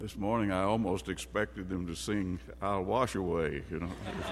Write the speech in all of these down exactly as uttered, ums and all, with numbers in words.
This morning I almost expected them to sing "I'll Wash Away," you know.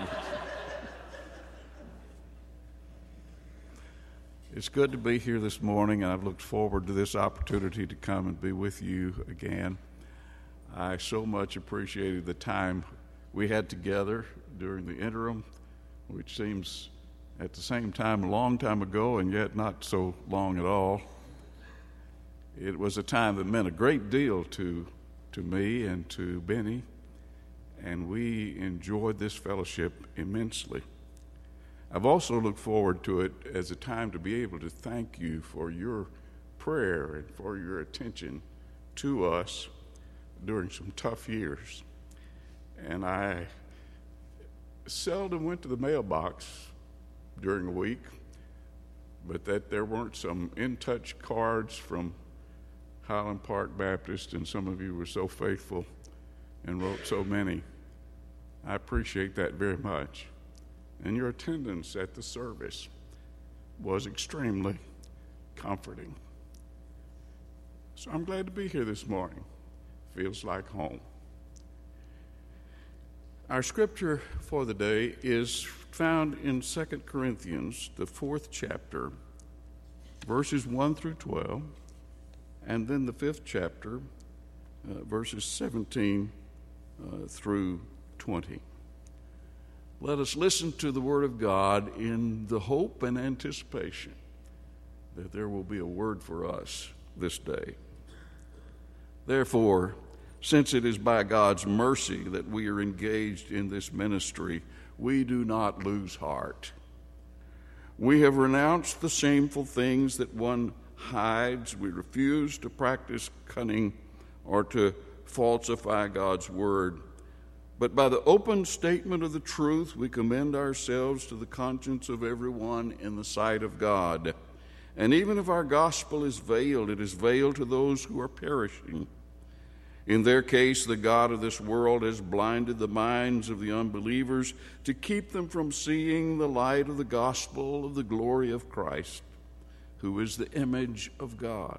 It's good to be here this morning, and I've looked forward to this opportunity to come and be with you again. I so much appreciated the time we had together during the interim, which seems at the same time a long time ago and yet not so long at all. It was a time that meant a great deal to to me and to Benny, and we enjoyed this fellowship immensely. I've also looked forward to it as a time to be able to thank you for your prayer and for your attention to us during some tough years. And I seldom went to the mailbox during the week, but that there weren't some in-touch cards from Highland Park Baptist, and some of you were so faithful and wrote so many. I appreciate that very much. And your attendance at the service was extremely comforting. So I'm glad to be here this morning. Feels like home. Our scripture for the day is found in Second Corinthians, the fourth chapter, verses one through twelve. And then the fifth chapter, uh, verses seventeen uh, through twenty. Let us listen to the word of God in the hope and anticipation that there will be a word for us this day. Therefore, since it is by God's mercy that we are engaged in this ministry, we do not lose heart. We have renounced the shameful things that one hides. We refuse to practice cunning or to falsify God's word. But by the open statement of the truth, we commend ourselves to the conscience of everyone in the sight of God. And even if our gospel is veiled, it is veiled to those who are perishing. In their case, the God of this world has blinded the minds of the unbelievers to keep them from seeing the light of the gospel of the glory of Christ, who is the image of God.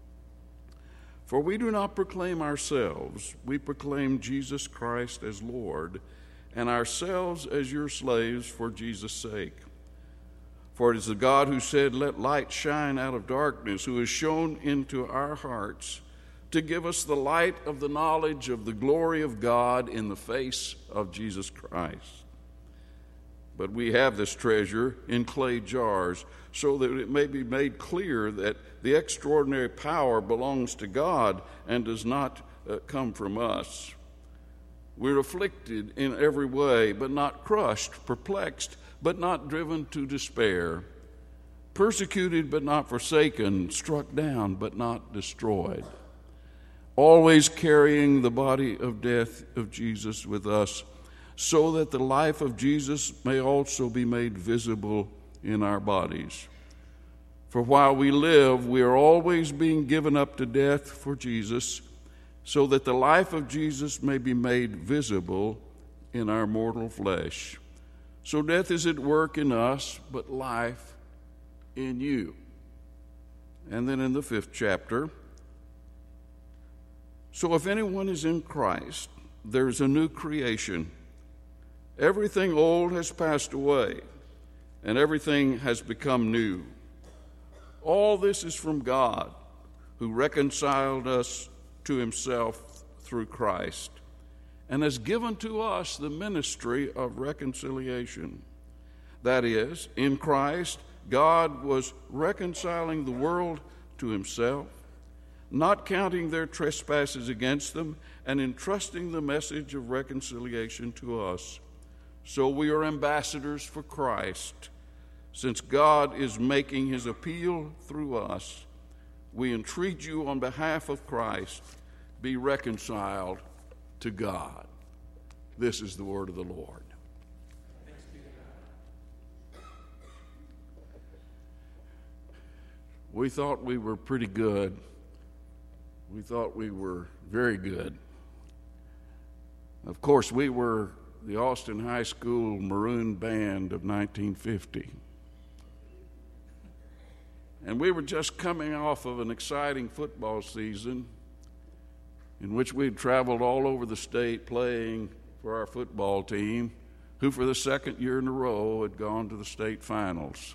For we do not proclaim ourselves, we proclaim Jesus Christ as Lord, and ourselves as your slaves for Jesus' sake. For it is the God who said, "Let light shine out of darkness," who has shone into our hearts to give us the light of the knowledge of the glory of God in the face of Jesus Christ. But we have this treasure in clay jars, so that it may be made clear that the extraordinary power belongs to God and does not uh, come from us. We're afflicted in every way, but not crushed, perplexed, but not driven to despair, persecuted, but not forsaken, struck down, but not destroyed, always carrying the body of death of Jesus with us, so that the life of Jesus may also be made visible in our bodies. For while we live, we are always being given up to death for Jesus, so that the life of Jesus may be made visible in our mortal flesh. So death is at work in us, but life in you. And then in the fifth chapter, so if anyone is in Christ, there's a new creation. Everything old has passed away, and everything has become new. All this is from God, who reconciled us to himself through Christ, and has given to us the ministry of reconciliation. That is, in Christ, God was reconciling the world to himself, not counting their trespasses against them, and entrusting the message of reconciliation to us. So we are ambassadors for Christ. Since God is making his appeal through us, we entreat you on behalf of Christ, be reconciled to God. This is the word of the Lord. We thought we were pretty good. We thought we were very good. Of course, we were the Austin High School Maroon Band of nineteen fifty. And we were just coming off of an exciting football season in which we'd traveled all over the state playing for our football team, who for the second year in a row had gone to the state finals.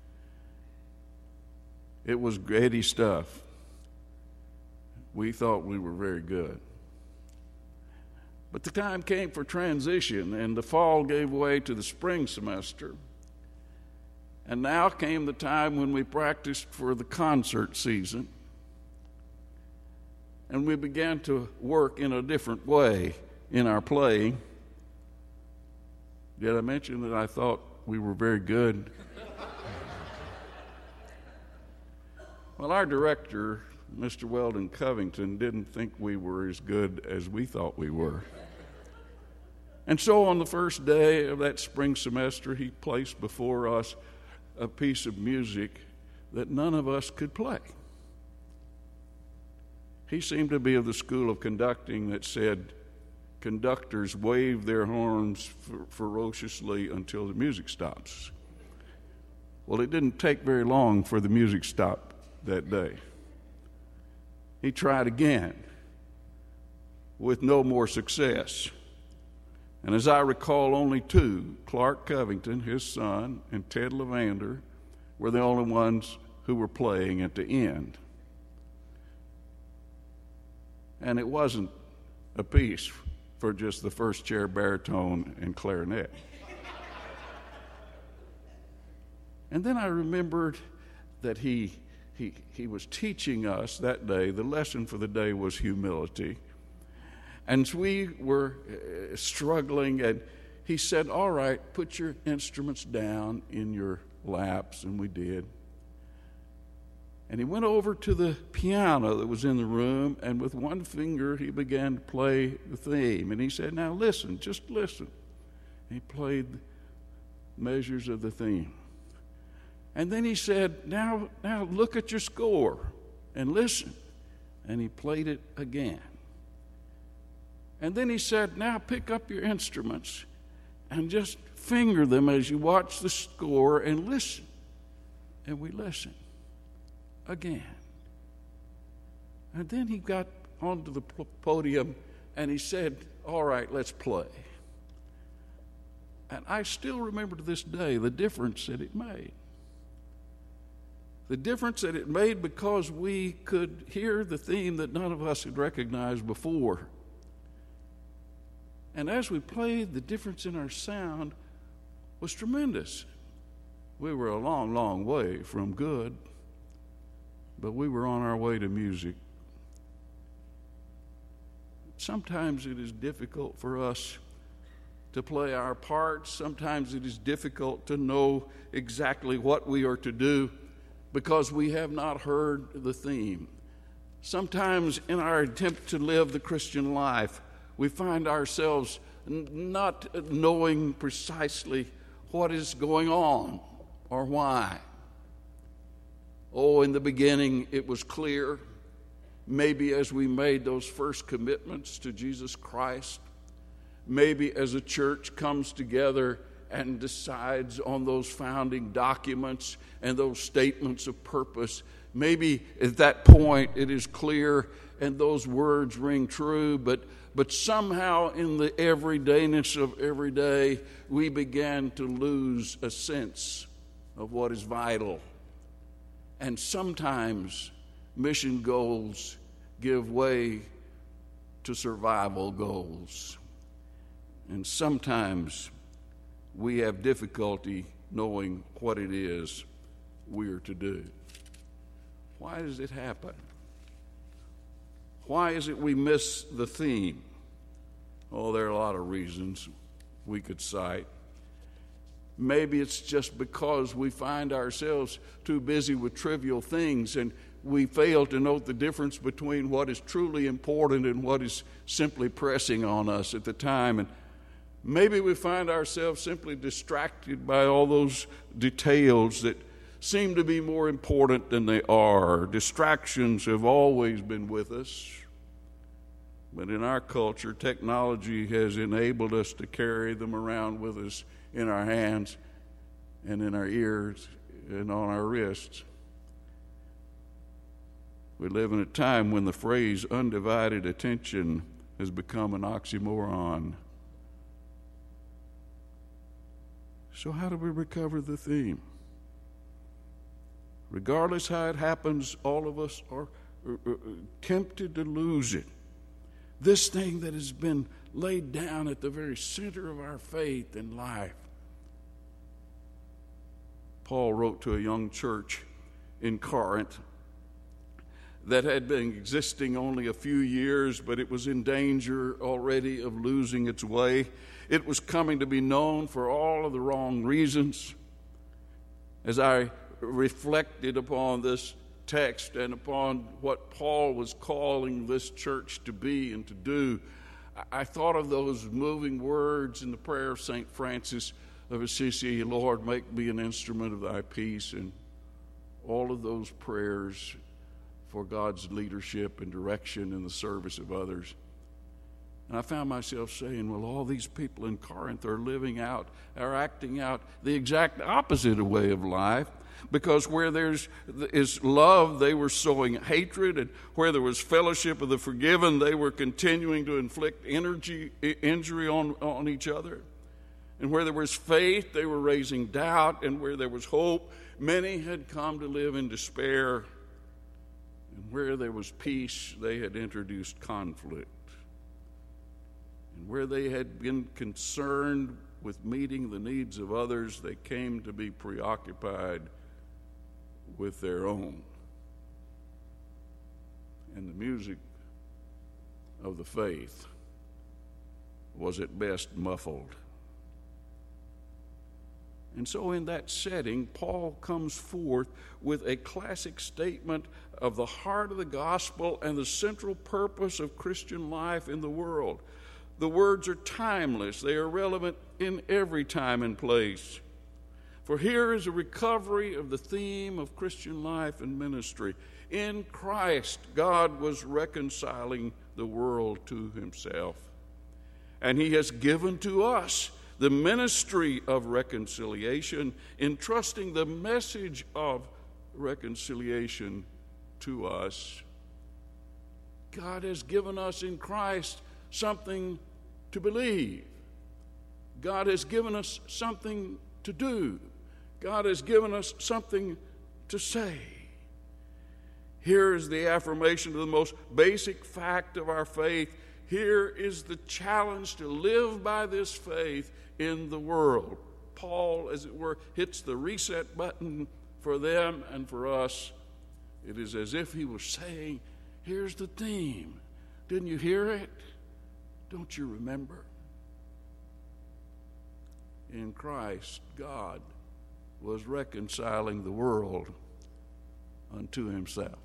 It was gritty stuff. We thought we were very good. But the time came for transition, and the fall gave way to the spring semester. And now came the time when we practiced for the concert season. And we began to work in a different way in our playing. Did I mention that I thought we were very good? Well, our director, Mister Weldon Covington, didn't think we were as good as we thought we were. And so on the first day of that spring semester, he placed before us a piece of music that none of us could play. He seemed to be of the school of conducting that said, conductors wave their horns fer- ferociously until the music stops. Well, it didn't take very long for the music stopped that day. He tried again with no more success. And as I recall, only two, Clark Covington, his son, and Ted Levander, were the only ones who were playing at the end. And it wasn't a piece for just the first chair baritone and clarinet. And then I remembered that he, he, he was teaching us that day. The lesson for the day was humility. And we were uh, struggling, and he said, all right, put your instruments down in your laps, and we did. And he went over to the piano that was in the room, and with one finger he began to play the theme. And he said, now listen, just listen. And he played measures of the theme. And then he said, now, now look at your score and listen. And he played it again. And then he said, now pick up your instruments and just finger them as you watch the score and listen. And we listened again. And then he got onto the podium and he said, all right, let's play. And I still remember to this day the difference that it made. The difference that it made because we could hear the theme that none of us had recognized before. And as we played, the difference in our sound was tremendous. We were a long, long way from good, but we were on our way to music. Sometimes it is difficult for us to play our parts. Sometimes it is difficult to know exactly what we are to do because we have not heard the theme. Sometimes in our attempt to live the Christian life, we find ourselves n- not knowing precisely what is going on or why. Oh, in the beginning it was clear. Maybe as we made those first commitments to Jesus Christ, maybe as a church comes together and decides on those founding documents and those statements of purpose, maybe at that point it is clear and those words ring true, but But somehow in the everydayness of every day, we began to lose a sense of what is vital. And sometimes mission goals give way to survival goals. And sometimes we have difficulty knowing what it is we are to do. Why does it happen? Why is it we miss the theme? Oh, there are a lot of reasons we could cite. Maybe it's just because we find ourselves too busy with trivial things and we fail to note the difference between what is truly important and what is simply pressing on us at the time. And maybe we find ourselves simply distracted by all those details that seem to be more important than they are. Distractions have always been with us, but in our culture, technology has enabled us to carry them around with us in our hands and in our ears and on our wrists. We live in a time when the phrase undivided attention has become an oxymoron. So how do we recover the theme? Regardless how it happens, all of us are tempted to lose it. This thing that has been laid down at the very center of our faith and life. Paul wrote to a young church in Corinth that had been existing only a few years, but it was in danger already of losing its way. It was coming to be known for all of the wrong reasons. As I reflected upon this text and upon what Paul was calling this church to be and to do, I thought of those moving words in the prayer of Saint Francis of Assisi, Lord, make me an instrument of thy peace, and all of those prayers for God's leadership and direction in the service of others. And I found myself saying, well, all these people in Corinth are living out, are acting out the exact opposite way of life, because where there's is love, they were sowing hatred, and where there was fellowship of the forgiven, they were continuing to inflict energy, injury on, on each other. And where there was faith, they were raising doubt, and where there was hope, many had come to live in despair. And where there was peace, they had introduced conflict. And where they had been concerned with meeting the needs of others, they came to be preoccupied with their own. And the music of the faith was at best muffled. And so in that setting, Paul comes forth with a classic statement of the heart of the gospel and the central purpose of Christian life in the world. The words are timeless. They are relevant in every time and place. For here is a recovery of the theme of Christian life and ministry. In Christ, God was reconciling the world to himself. And he has given to us the ministry of reconciliation, entrusting the message of reconciliation to us. God has given us in Christ something to believe. God has given us something to do. God has given us something to say. Here is the affirmation of the most basic fact of our faith. Here is the challenge to live by this faith in the world. Paul, as it were, hits the reset button for them and for us. It is as if he was saying, here's the theme. Didn't you hear it? Don't you remember? In Christ, God was reconciling the world unto himself.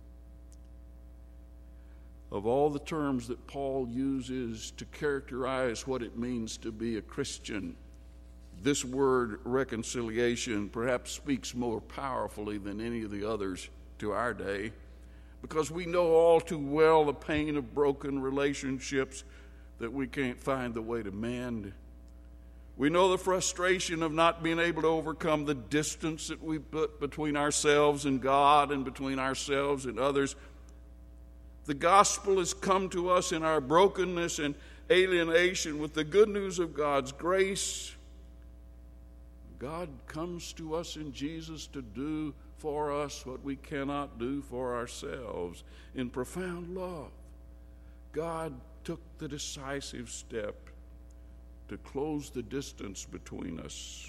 Of all the terms that Paul uses to characterize what it means to be a Christian, this word reconciliation perhaps speaks more powerfully than any of the others to our day, because we know all too well the pain of broken relationships that we can't find the way to mend. We know the frustration of not being able to overcome the distance that we put between ourselves and God and between ourselves and others. The gospel has come to us in our brokenness and alienation with the good news of God's grace. God comes to us in Jesus to do for us what we cannot do for ourselves. In profound love, God took the decisive step to close the distance between us.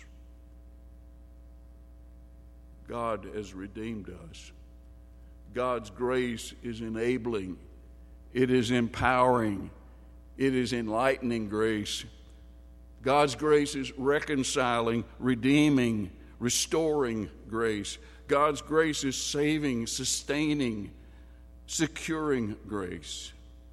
God has redeemed us. God's grace is enabling. It is empowering. It is enlightening grace. God's grace is reconciling, redeeming, restoring grace. God's grace is saving, sustaining, securing grace.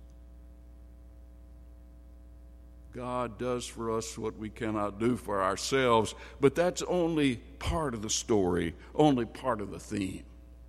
God does for us what we cannot do for ourselves, but that's only part of the story, only part of the theme.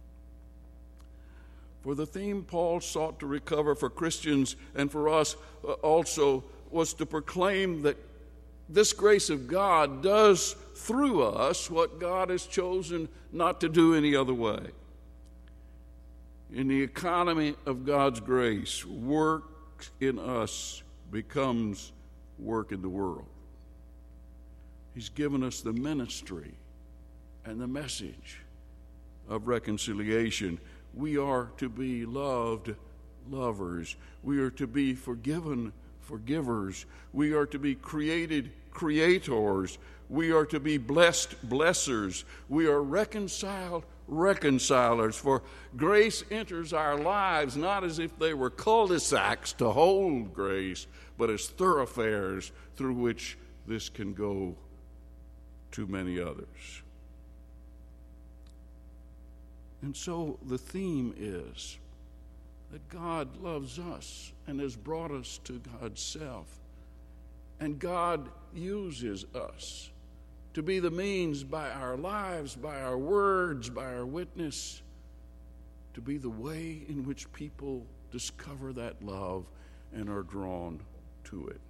For the theme Paul sought to recover for Christians and for us also was to proclaim that this grace of God does through us what God has chosen not to do any other way. In the economy of God's grace, work in us becomes work in the world. He's given us the ministry and the message of reconciliation. We are to be loved lovers. We are to be forgiven forgivers. We are to be created creators. We are to be blessed blessers. We are reconciled reconcilers. For grace enters our lives not as if they were cul-de-sacs to hold grace, but as thoroughfares through which this can go to many others. And so the theme is that God loves us and has brought us to God's self. And God uses us to be the means by our lives, by our words, by our witness, to be the way in which people discover that love and are drawn to it.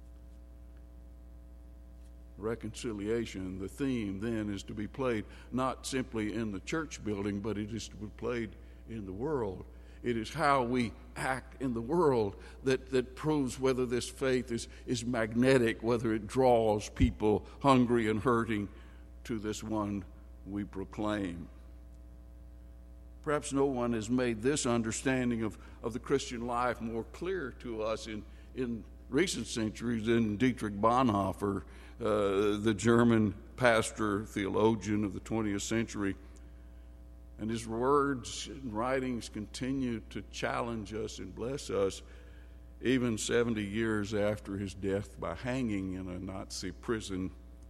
Reconciliation, the theme then, is to be played not simply in the church building, but it is to be played in the world. It is how we act in the world that, that proves whether this faith is, is magnetic, whether it draws people hungry and hurting to this one we proclaim. Perhaps no one has made this understanding of, of the Christian life more clear to us in, in recent centuries than Dietrich Bonhoeffer, uh, the German pastor, theologian of the twentieth century. And his words and writings continue to challenge us and bless us even seventy years after his death by hanging in a Nazi prison.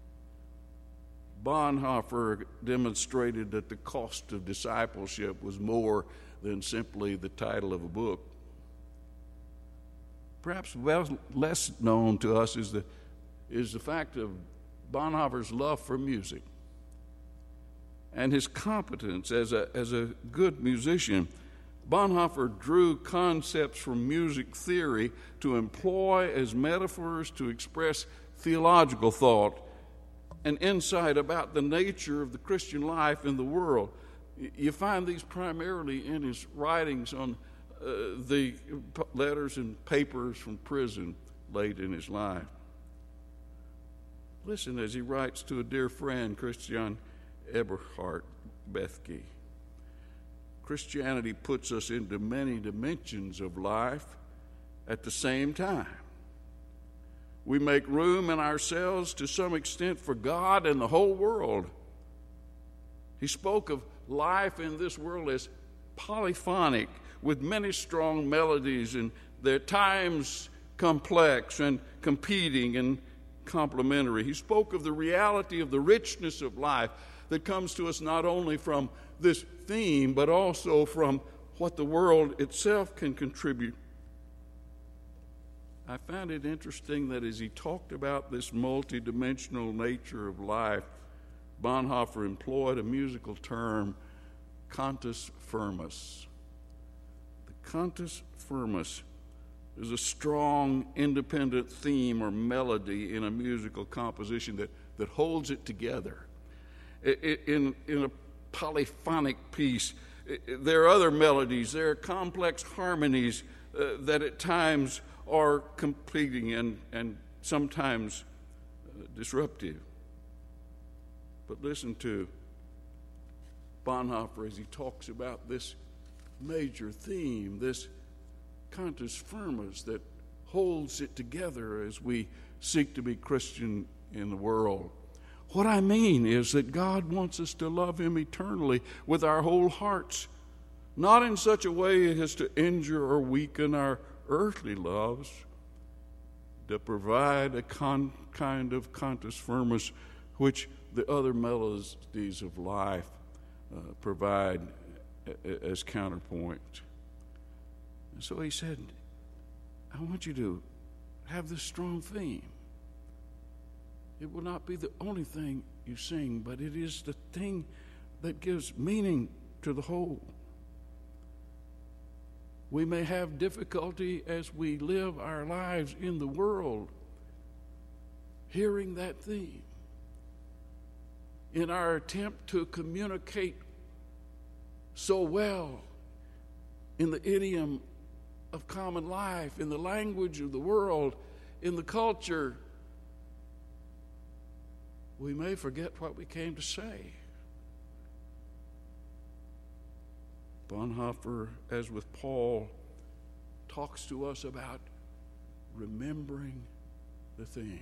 Bonhoeffer demonstrated that the cost of discipleship was more than simply the title of a book. Perhaps well, less known to us is the, is the fact of Bonhoeffer's love for music and his competence as a, as a good musician. Bonhoeffer drew concepts from music theory to employ as metaphors to express theological thought and insight about the nature of the Christian life in the world. You find these primarily in his writings on uh, the letters and papers from prison late in his life. Listen as he writes to a dear friend, Christian Eberhard Bethke. Christianity puts us into many dimensions of life at the same time. We make room in ourselves to some extent for God and the whole world. He spoke of life in this world as polyphonic, with many strong melodies, and their times complex and competing and complementary. He spoke of the reality of the richness of life that comes to us not only from this theme, but also from what the world itself can contribute. I found it interesting that as he talked about this multidimensional nature of life, Bonhoeffer employed a musical term, cantus firmus. The cantus firmus is a strong, independent theme or melody in a musical composition that, that holds it together. In, in a polyphonic piece, there are other melodies, there are complex harmonies uh, that at times are competing and, and sometimes uh, disruptive. But listen to Bonhoeffer as he talks about this major theme, this cantus firmus that holds it together as we seek to be Christian in the world. What I mean is that God wants us to love Him eternally with our whole hearts, not in such a way as to injure or weaken our earthly loves, to provide a con- kind of cantus firmus which the other melodies of life uh, provide a- as counterpoint. And so he said, I want you to have this strong theme. It will not be the only thing you sing, but it is the thing that gives meaning to the whole. We may have difficulty as we live our lives in the world hearing that theme. In our attempt to communicate so well in the idiom of common life, in the language of the world, in the culture, we may forget what we came to say. Bonhoeffer, as with Paul, talks to us about remembering the theme.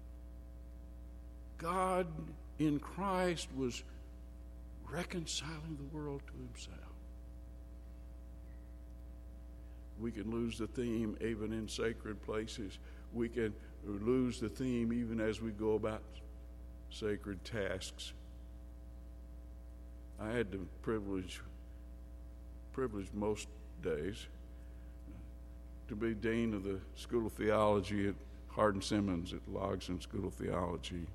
God in Christ was reconciling the world to himself. We can lose the theme even in sacred places. We can lose the theme even as we go about sacred tasks. I had the privilege, privilege most days, to be dean of the School of Theology at Hardin Simmons at Logson School of Theology.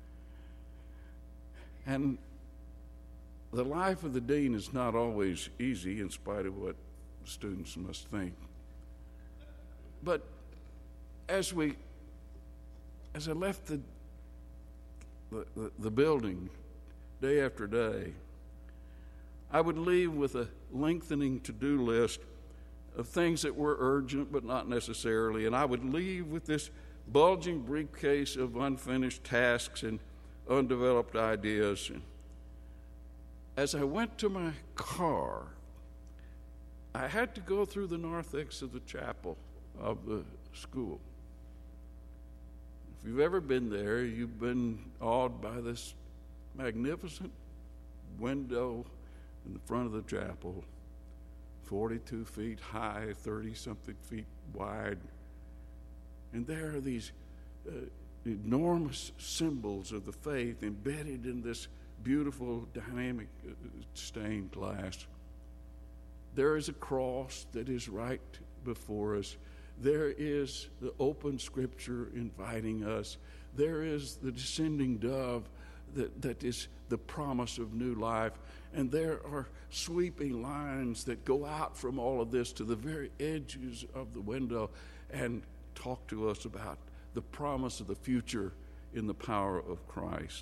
And the life of the dean is not always easy, in spite of what students must think. But as we, as I left the the, the building day after day, I would leave with a lengthening to-do list of things that were urgent but not necessarily, and I would leave with this bulging briefcase of unfinished tasks and undeveloped ideas. And as I went to my car, I had to go through the narthex of the chapel of the school. If you've ever been there, you've been awed by this magnificent window in the front of the chapel, forty-two feet high, thirty-something feet wide. And there are these uh, enormous symbols of the faith embedded in this beautiful, dynamic uh, stained glass. There is a cross that is right before us. There is the open scripture inviting us. There is the descending dove that, that is the promise of new life. And there are sweeping lines that go out from all of this to the very edges of the window and talk to us about the promise of the future in the power of Christ.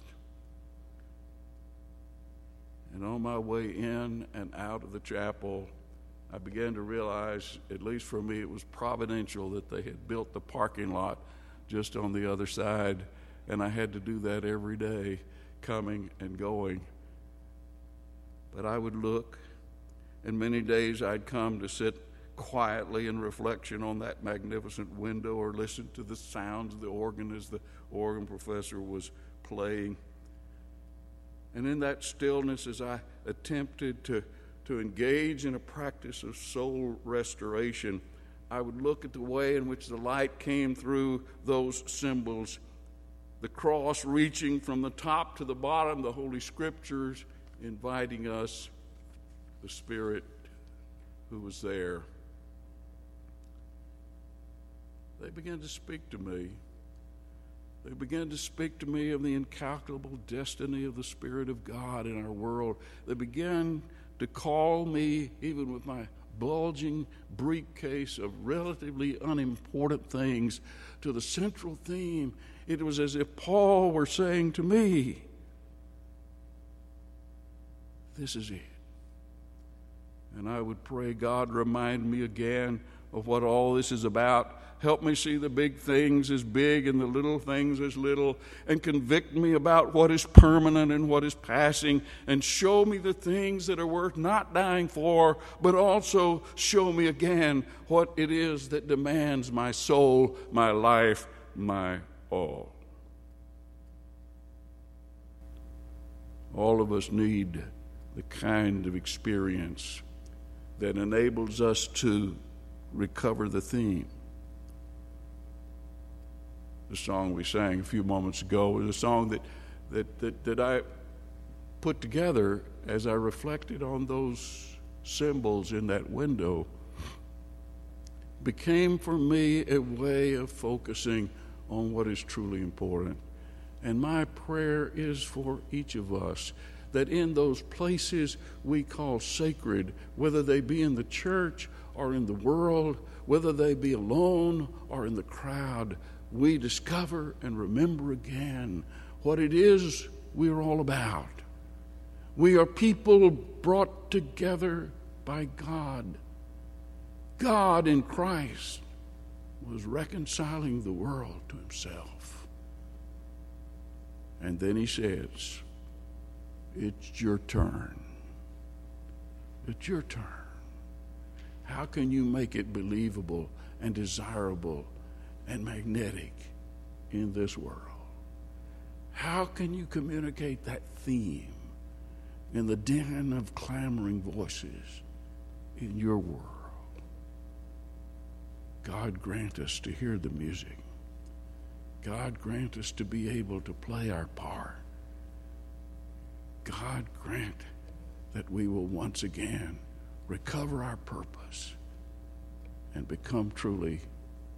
And on my way in and out of the chapel, I began to realize, at least for me, it was providential that they had built the parking lot just on the other side, and I had to do that every day, coming and going. But I would look, and many days I'd come to sit quietly in reflection on that magnificent window or listen to the sounds of the organ as the organ professor was playing. And in that stillness, as I attempted to to engage in a practice of soul restoration, I would look at the way in which the light came through those symbols, the cross reaching from the top to the bottom, the Holy Scriptures inviting us, the Spirit who was there. They began to speak to me. They began to speak to me of the incalculable destiny of the Spirit of God in our world. They began to call me, even with my bulging briefcase of relatively unimportant things, to the central theme. It was as if Paul were saying to me, this is it. And I would pray, God, remind me again of what all this is about. Help me see the big things as big and the little things as little, and convict me about what is permanent and what is passing, and show me the things that are worth not dying for, but also show me again what it is that demands my soul, my life, my all. All of us need the kind of experience that enables us to recover the theme. The song we sang a few moments ago was a song that, that, that, that I put together as I reflected on those symbols in that window. Became for me a way of focusing on what is truly important. And my prayer is for each of us, that in those places we call sacred, whether they be in the church or in the world, whether they be alone or in the crowd, we discover and remember again what it is we're all about. We are people brought together by God God in Christ was reconciling the world to himself. And then he says, it's your turn. It's your turn. How can you make it believable and desirable and magnetic in this world? How can you communicate that theme in the din of clamoring voices in your world? God grant us to hear the music. God grant us to be able to play our part. God grant that we will once again recover our purpose and become truly